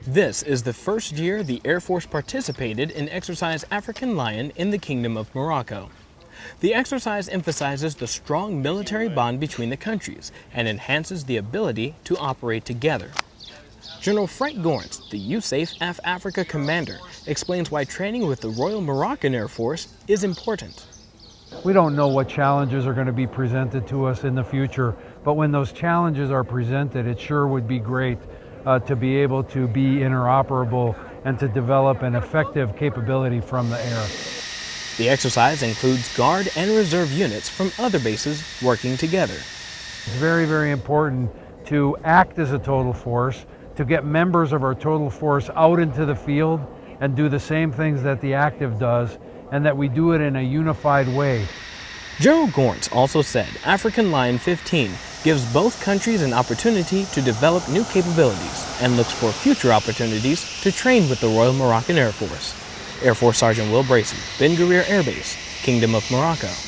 This is the first year the Air Force participated in Exercise African Lion in the Kingdom of Morocco. The exercise emphasizes the strong military bond between the countries and enhances the ability to operate together. General Frank Gorentz, the USAF Africa commander, explains why training with the Royal Moroccan Air Force is important. We don't know what challenges are going to be presented to us in the future, but when those challenges are presented, it sure would be great to be able to be interoperable and to develop an effective capability from the air. The exercise includes Guard and Reserve units from other bases working together. It's very, very important to act as a total force, to get members of our total force out into the field and do the same things that the active does, and that we do it in a unified way. General Gorentz also said African Lion 15 gives both countries an opportunity to develop new capabilities and looks for future opportunities to train with the Royal Moroccan Air Force. Air Force Sergeant Will Bracey, Ben Guerir Air Base, Kingdom of Morocco.